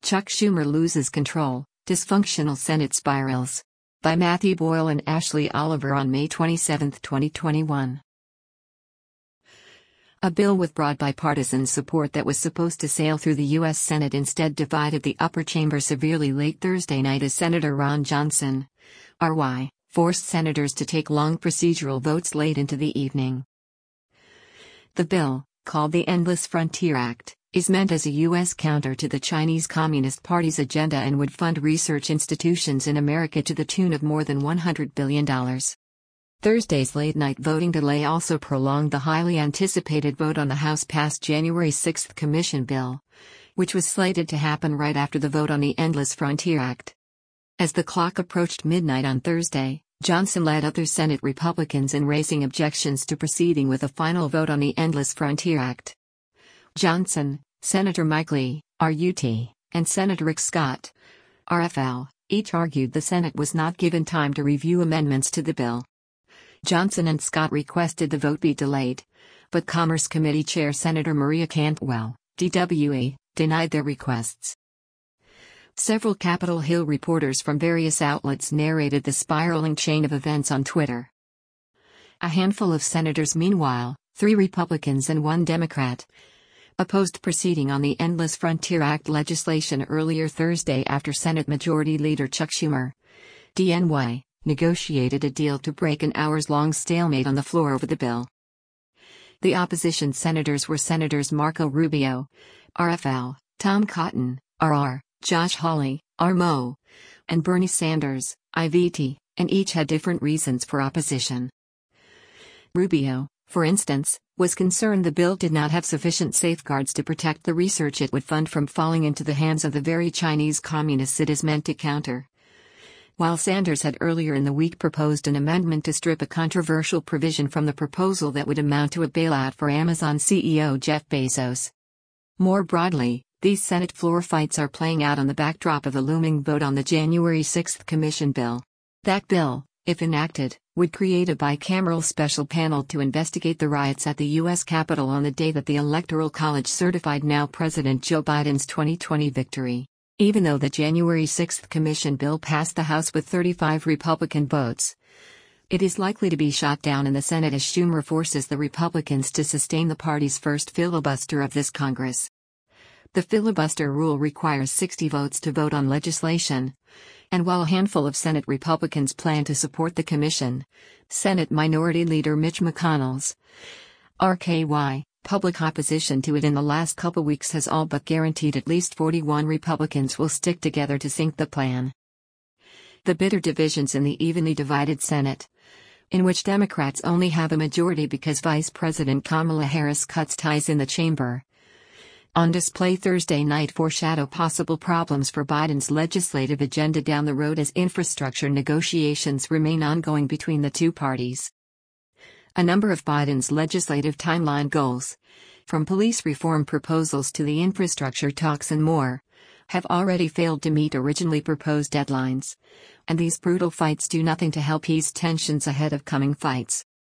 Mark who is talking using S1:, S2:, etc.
S1: Chuck Schumer loses control, dysfunctional Senate spirals. By Matthew Boyle and Ashley Oliver on May 27, 2021. A bill with broad bipartisan support that was supposed to sail through the U.S. Senate instead divided the upper chamber severely late Thursday night as Senator Ron Johnson, RY, forced senators to take long procedural votes late into the evening. The bill, called the Endless Frontier Act, is meant as a U.S. counter to the Chinese Communist Party's agenda and would fund research institutions in America to the tune of more than $100 billion. Thursday's late-night voting delay also prolonged the highly anticipated vote on the House-passed January 6 Commission bill, which was slated to happen right after the vote on the Endless Frontier Act. As the clock approached midnight on Thursday, Johnson led other Senate Republicans in raising objections to proceeding with a final vote on the Endless Frontier Act. Johnson, Senator Mike Lee, RUT, and Senator Rick Scott, RFL, each argued the Senate was not given time to review amendments to the bill. Johnson and Scott requested the vote be delayed, but Commerce Committee Chair Senator Maria Cantwell, DWE, denied their requests. Several Capitol Hill reporters from various outlets narrated the spiraling chain of events on Twitter. A handful of senators, meanwhile, 3 Republicans and 1 Democrat, opposed proceeding on the Endless Frontier Act legislation earlier Thursday after Senate Majority Leader Chuck Schumer, DNY, negotiated a deal to break an hours-long stalemate on the floor over the bill. The opposition senators were Senators Marco Rubio, RFL, Tom Cotton, RR, Josh Hawley, RMO, and Bernie Sanders, IVT, and each had different reasons for opposition. Rubio, for instance, was concerned the bill did not have sufficient safeguards to protect the research it would fund from falling into the hands of the very Chinese communists it is meant to counter. While Sanders had earlier in the week proposed an amendment to strip a controversial provision from the proposal that would amount to a bailout for Amazon CEO Jeff Bezos. More broadly, these Senate floor fights are playing out on the backdrop of a looming vote on the January 6 Commission bill. That bill, if enacted, would create a bicameral special panel to investigate the riots at the U.S. Capitol on the day that the Electoral College certified now President Joe Biden's 2020 victory. Even though the January 6 Commission bill passed the House with 35 Republican votes, it is likely to be shot down in the Senate as Schumer forces the Republicans to sustain the party's first filibuster of this Congress. The filibuster rule requires 60 votes to vote on legislation, and while a handful of Senate Republicans plan to support the commission, Senate Minority Leader Mitch McConnell's RKY public opposition to it in the last couple weeks has all but guaranteed at least 41 Republicans will stick together to sink the plan. The bitter divisions in the evenly divided Senate, in which Democrats only have a majority because Vice President Kamala Harris cuts ties in the chamber, on display Thursday night foreshadow possible problems for Biden's legislative agenda down the road as infrastructure negotiations remain ongoing between the two parties. A number of Biden's legislative timeline goals, from police reform proposals to the infrastructure talks and more, have already failed to meet originally proposed deadlines, and these brutal fights do nothing to help ease tensions ahead of coming fights.